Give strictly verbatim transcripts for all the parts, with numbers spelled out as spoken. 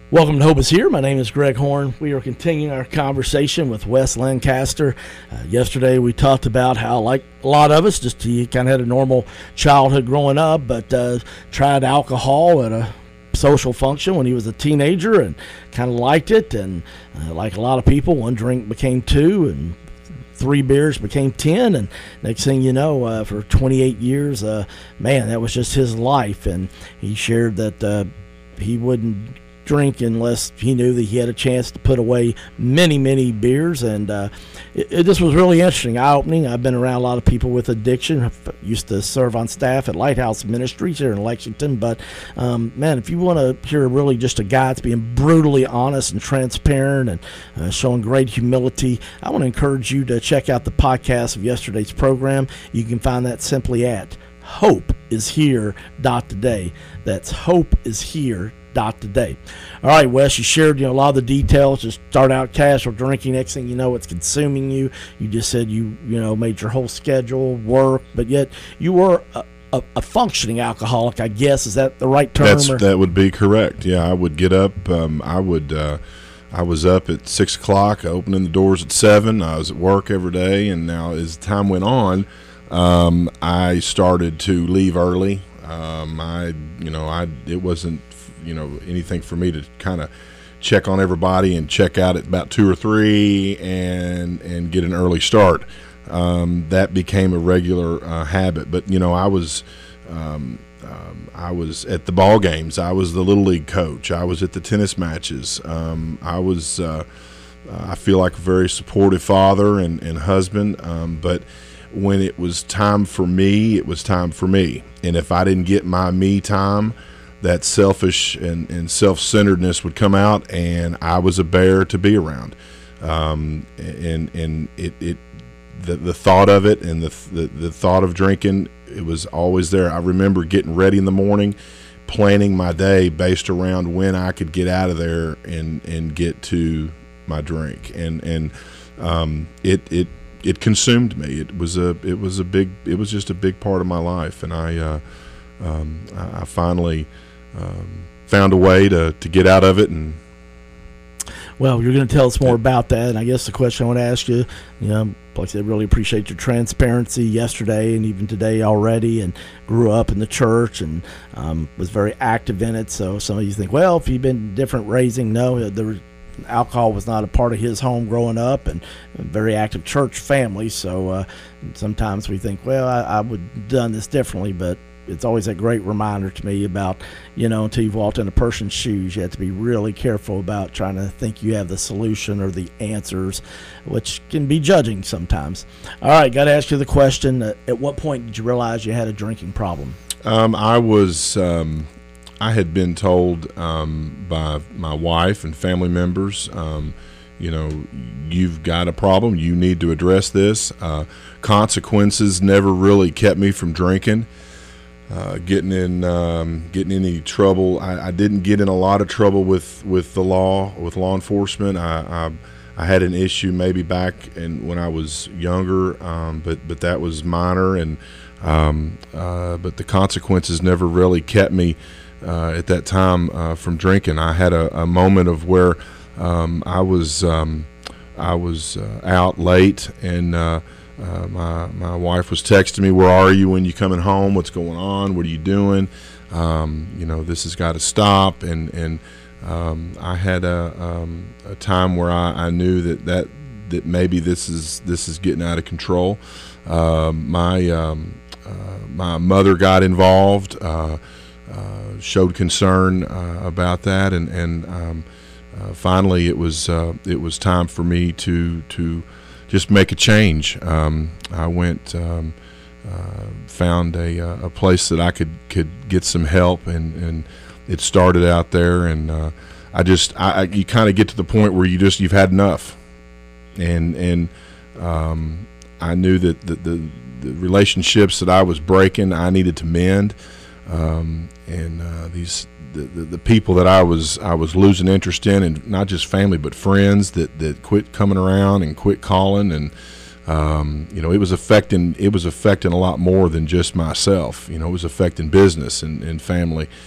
Welcome to Hope is Here. My name is Greg Horn. We are continuing our conversation with Wes Lancaster. Uh, yesterday we talked about how, like a lot of us, just he kind of had a normal childhood growing up, but uh, tried alcohol at a social function when he was a teenager and kind of liked it. And uh, like a lot of people, one drink became two and three beers became ten, and next thing you know, uh, for twenty-eight years, uh, man, that was just his life. And he shared that uh, he wouldn't drink unless he knew that he had a chance to put away many, many beers. And uh, it, it just was really interesting, eye-opening. I've been around a lot of people with addiction. I used to serve on staff at Lighthouse Ministries here in Lexington. But, um, man, if you want to hear really just a guy that's being brutally honest and transparent and uh, showing great humility, I want to encourage you to check out the podcast of yesterday's program. You can find that simply at hope is here dot today. That's hope is here dot today. All right, Wes, you shared you know a lot of the details. Just start out casual drinking. Next thing you know, it's consuming you. You just said you you know made your whole schedule work, but yet you were a, a, a functioning alcoholic, I guess. Is that the right term? That's, or? That would be correct. Yeah, I would get up. Um, I would. Uh, I was up at six o'clock, opening the doors at seven. I was at work every day, and now as time went on, um, I started to leave early. Um, I, you know, I it wasn't. you know anything for me to kind of check on everybody and check out at about two or three and and get an early start. Um, that became a regular uh, habit. But you know I was um, um, I was at the ball games. I was the little league coach. I was at the tennis matches. Um, I was uh, I feel like a very supportive father and, and husband. Um, but when it was time for me, it was time for me. And if I didn't get my me time, that selfish and, and self-centeredness would come out, and I was a bear to be around. Um, and and it, it the, the thought of it and the, the the thought of drinking, it was always there. I remember getting ready in the morning, planning my day based around when I could get out of there and, and get to my drink. And and um, it it it consumed me. It was a it was a big it was just a big part of my life, and I uh, um, I finally. Um, found a way to, to get out of it. And well, you're going to tell us more about that. And I guess the question I want to ask you, you know, like I said, really appreciate your transparency yesterday and even today already, and grew up in the church and um, was very active in it. So some of you think, well, if you've been different raising, no, there was, alcohol was not a part of his home growing up, and a very active church family. So uh, sometimes we think, well, I, I would have done this differently, but it's always a great reminder to me about, you know, until you've walked in a person's shoes, you have to be really careful about trying to think you have the solution or the answers, which can be judging sometimes. All right, got to ask you the question. Uh, at what point did you realize you had a drinking problem? Um, I was, um, I had been told um, by my wife and family members, um, you know, you've got a problem. You need to address this. Uh, consequences never really kept me from drinking. Uh, getting in, um, getting in any trouble. I, I didn't get in a lot of trouble with, with the law, with law enforcement. I, I, I had an issue maybe back in when I was younger, um, but but that was minor. And um, uh, but the consequences never really kept me uh, at that time uh, from drinking. I had a, a moment of where um, I was um, I was uh, out late and. Uh, Uh, my my wife was texting me, "Where are you? When you coming home? What's going on? What are you doing? Um, you know, this has got to stop." And and um, I had a um, a time where I, I knew that, that that maybe this is this is getting out of control. Uh, my um, uh, my mother got involved, uh, uh, showed concern uh, about that, and and um, uh, finally it was uh, it was time for me to to. just make a change. Um, I went, um, uh, found a, a place that I could, could get some help, and, and it started out there. And uh, I just, I, I you kind of get to the point where you just, you've had enough. And and um, I knew that the, the, the relationships that I was breaking, I needed to mend. Um, and uh, these the, the, the people that I was I was losing interest in, and not just family but friends that, that quit coming around and quit calling, and um, you know it was affecting it was affecting a lot more than just myself. You know, it was affecting business and, and family.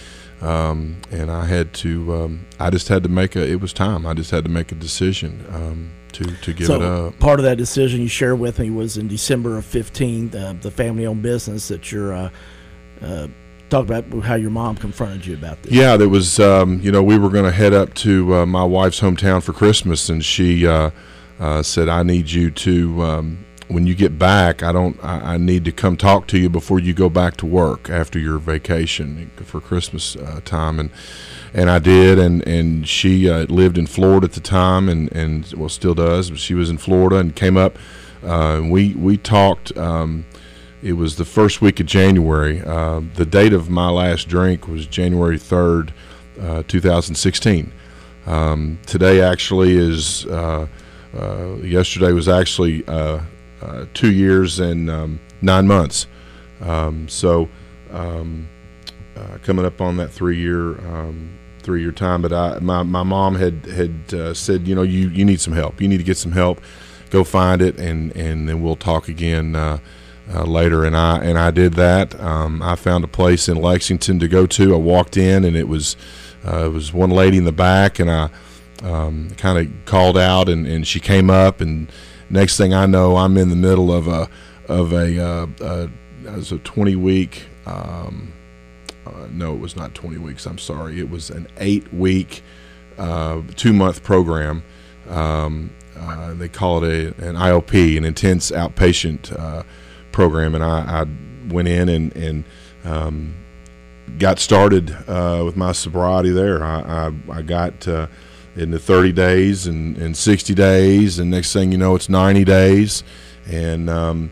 Um, and I had to, um, I just had to make a, it was time. I just had to make a decision um, to, to give so it up. Part of that decision you shared with me was in December of fifteen, uh, the family-owned business that you're uh, uh, talk about how your mom confronted you about this. Yeah, there was, um, you know, we were going to head up to uh, my wife's hometown for Christmas, and she uh, uh, said, I need you to, um, when you get back, I don't, I, I need to come talk to you before you go back to work after your vacation for Christmas uh, time. And and I did, and, and she uh, lived in Florida at the time, and, and well, still does, but she was in Florida and came up, uh, and we, we talked. Um, It was the first week of January. Uh, the date of my last drink was January third, uh, two thousand sixteen. Um, today actually is, uh, uh, yesterday was actually uh, uh, two years and um, nine months. Um, so um, uh, coming up on that three-year um, three-year time. But I, my, my mom had, had uh, said, you know, you, you need some help. You need to get some help. Go find it, and, and then we'll talk again uh, Uh, later, and I and I did that. Um, I found a place in Lexington to go to. I walked in, and it was uh, it was one lady in the back, and I um, kind of called out, and, and she came up, and next thing I know, I'm in the middle of a of a uh, uh, it was a twenty week. Um, uh, no, it was not twenty weeks. I'm sorry. It was an eight week, uh, two month program. Um, uh, they call it a an I O P, an intense outpatient Uh, program, and I, I went in and, and um, got started uh, with my sobriety there. I, I, I got uh, into thirty days and, and sixty days, and next thing you know, it's ninety days, and um,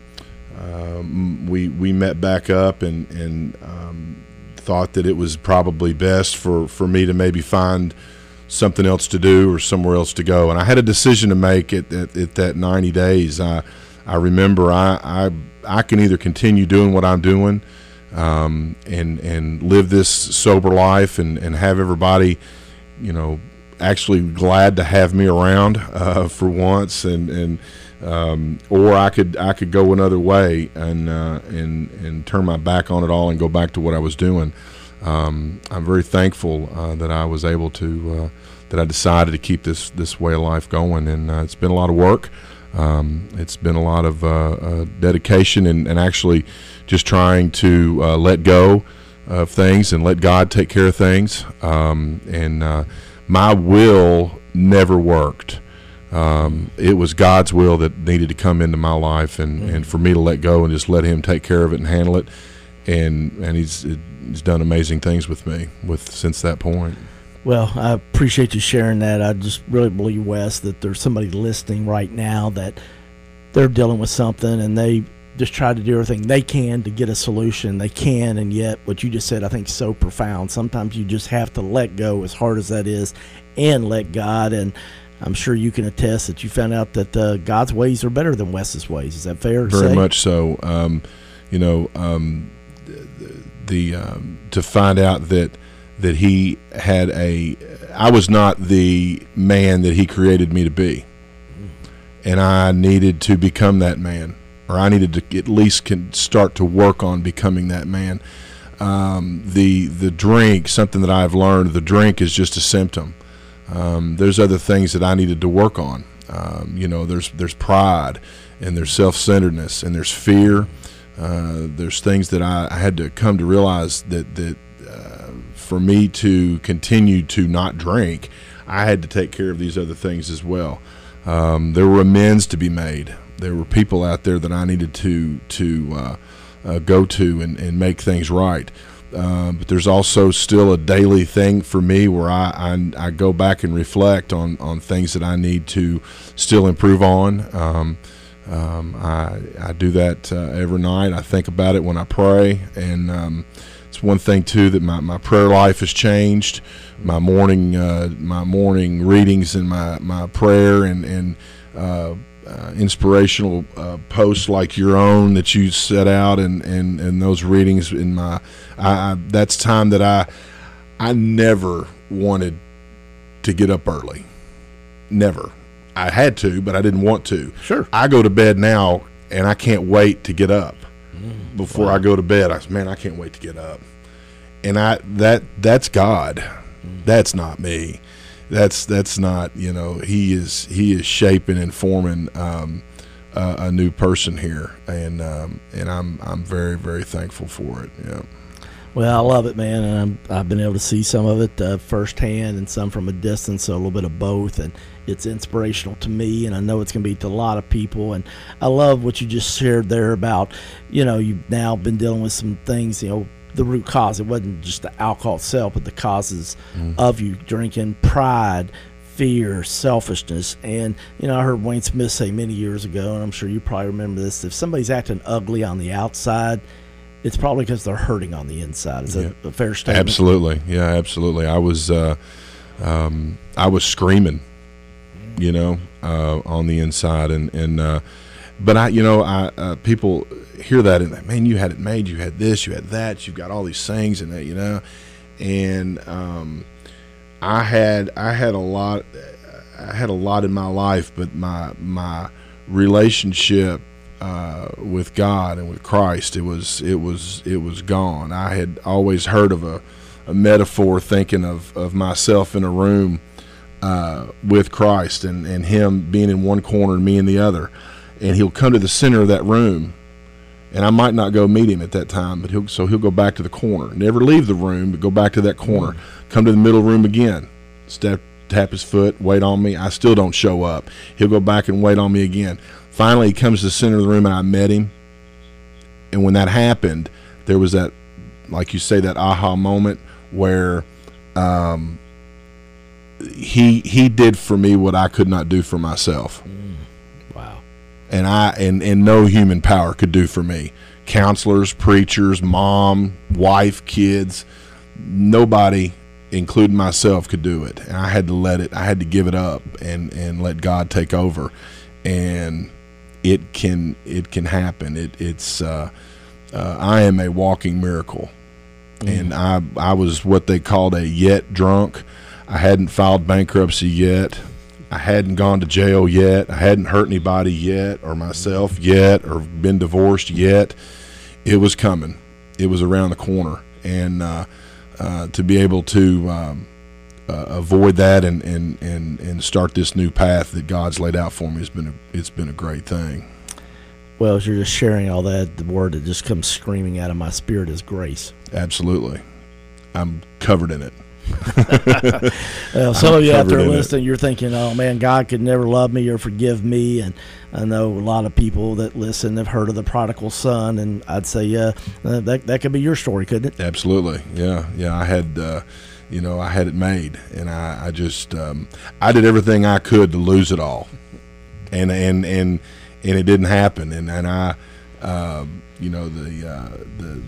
um, we we met back up and, and um, thought that it was probably best for, for me to maybe find something else to do or somewhere else to go. And I had a decision to make at, at, at that ninety days. I I remember I, I I can either continue doing what I'm doing um, and and live this sober life and, and have everybody, you know, actually glad to have me around uh, for once, and and um, or I could I could go another way and uh, and and turn my back on it all and go back to what I was doing. Um, I'm very thankful uh, that I was able to uh, that I decided to keep this this way of life going, and uh, it's been a lot of work. Um, it's been a lot of uh, uh, dedication and, and actually just trying to uh, let go of things and let God take care of things. Um, and uh, my will never worked. Um, it was God's will that needed to come into my life, and, mm-hmm. and for me to let go and just let Him take care of it and handle it. And and He's He's done amazing things with me with since that point. Well, I appreciate you sharing that. I just really believe, Wes, that there's somebody listening right now that they're dealing with something, and they just try to do everything they can to get a solution. They can, and yet what you just said I think is so profound. Sometimes you just have to let go, as hard as that is, and let God. And I'm sure you can attest that you found out that uh, God's ways are better than Wes's ways. Is that fair to Very say? much so. Um, you know, um, the, the um, to find out that that he had a, I was not the man that he created me to be, and I needed to become that man, or I needed to at least can start to work on becoming that man. Um, the the drink, something that I've learned, the drink is just a symptom. Um, there's other things that I needed to work on. Um, you know, there's there's pride, and there's self-centeredness, and there's fear. Uh, there's things that I, I had to come to realize that that. For me to continue to not drink, I had to take care of these other things as well. Um, there were amends to be made. There were people out there that I needed to to uh, uh, go to and, and make things right. Uh, but there's also still a daily thing for me where I, I, I go back and reflect on, on things that I need to still improve on. Um, um, I, I do that uh, every night. I think about it when I pray, and um, it's one thing too that my, my prayer life has changed. My morning uh, my morning readings and my, my prayer and and uh, uh, inspirational uh, posts like your own that you set out, and, and, and those readings in my I, I, that's time that I I never wanted to get up early. Never. I had to, but I didn't want to. Sure. I go to bed now and I can't wait to get up. Before wow. I go to bed, I said, man, I can't wait to get up. and I that that's God. That's not me. That's that's not, you know, he is he is shaping and forming um, a, a new person here, and um, and I'm I'm very very thankful for it. Yeah. Well, I love it, man, and I'm, I've been able to see some of it uh, firsthand and some from a distance, so a little bit of both, and it's inspirational to me, and I know it's going to be to a lot of people. And I love what you just shared there about, you know, you've now been dealing with some things, you know, the root cause. It wasn't just the alcohol itself, but the causes mm. of you drinking, pride, fear, selfishness. And, you know, I heard Wayne Smith say many years ago, and I'm sure you probably remember this, if somebody's acting ugly on the outside, it's probably because they're hurting on the inside. Is that yeah. a fair statement? Absolutely. Yeah, absolutely. I was uh, um, I was screaming, you know, uh, on the inside. And, and uh, but, I, you know, I uh, people hear that and, man, you had it made. You had this, you had that. You've got all these things and that, you know. And um, I had I had a lot I had a lot in my life, but my my relationship Uh, with God and with Christ, it was it was it was gone. I had always heard of a, a metaphor, thinking of, of myself in a room uh, with Christ, and, and him being in one corner and me in the other, and he'll come to the center of that room, and I might not go meet him at that time, but he'll so he'll go back to the corner, never leave the room, but go back to that corner, come to the middle room again, step tap his foot, wait on me. I still don't show up. He'll go back and wait on me again. Finally, he comes to the center of the room, and I met him. And when that happened, there was that, like you say, that aha moment where um, he he did for me what I could not do for myself. Mm, wow. And I and, and no human power could do for me. Counselors, preachers, mom, wife, kids, nobody, including myself, could do it. And I had to let it. I had to give it up and, and let God take over. And it can it can happen. It it's uh, uh, I am a walking miracle, mm. and I I was what they called a yet drunk. I hadn't filed bankruptcy yet. I hadn't gone to jail yet. I hadn't hurt anybody yet, or myself yet, or been divorced yet. It was coming. It was around the corner, and uh, uh, to be able to um, uh, avoid that and, and, and, and start this new path that God's laid out for me has been a, it's been a great thing. Well, as you're just sharing all that, the word that just comes screaming out of my spirit is grace. Absolutely. I'm covered in it. Well, some of you out there listening, you're thinking, oh man, God could never love me or forgive me. And I know a lot of people that listen have heard of the prodigal son, and I'd say, yeah, uh, that that could be your story, couldn't it? Absolutely. Yeah. Yeah. I had, uh, you know, I had it made, and I, I just, um, I did everything I could to lose it all, and and and and it didn't happen. And and I, um, you know, the uh, the.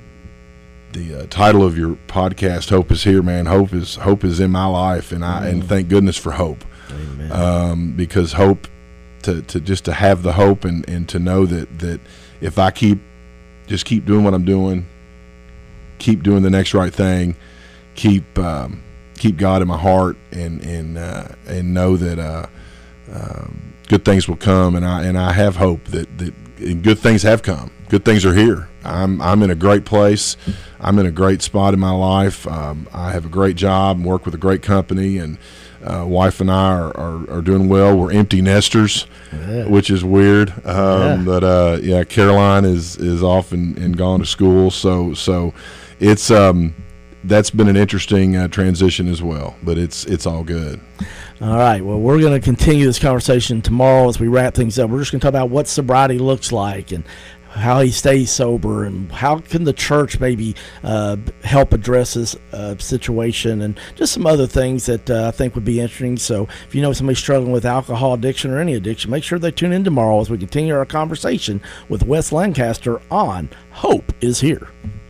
The uh, title of your podcast, "Hope Is Here," man. Hope is hope is in my life, and I mm. and thank goodness for hope. Amen. Um, because hope, to, to just to have the hope and, and to know that, that if I keep just keep doing what I'm doing, keep doing the next right thing, keep um, keep God in my heart, and and uh, and know that uh, um, good things will come, and I and I have hope that that and good things have come. Good things are here. I'm I'm in a great place. I'm in a great spot in my life. Um, I have a great job and work with a great company, and uh, wife and I are, are, are doing well. We're empty nesters, yeah. which is weird. Um, yeah. But uh, yeah, Caroline is is off and, and gone to school, so so it's um, that's been an interesting uh, transition as well. But it's it's all good. All right. Well, we're going to continue this conversation tomorrow as we wrap things up. We're just going to talk about what sobriety looks like and how he stays sober, and how can the church maybe uh, help address this uh, situation, and just some other things that uh, I think would be interesting. So if you know somebody struggling with alcohol addiction or any addiction, make sure they tune in tomorrow as we continue our conversation with Wes Lancaster on Hope Is Here.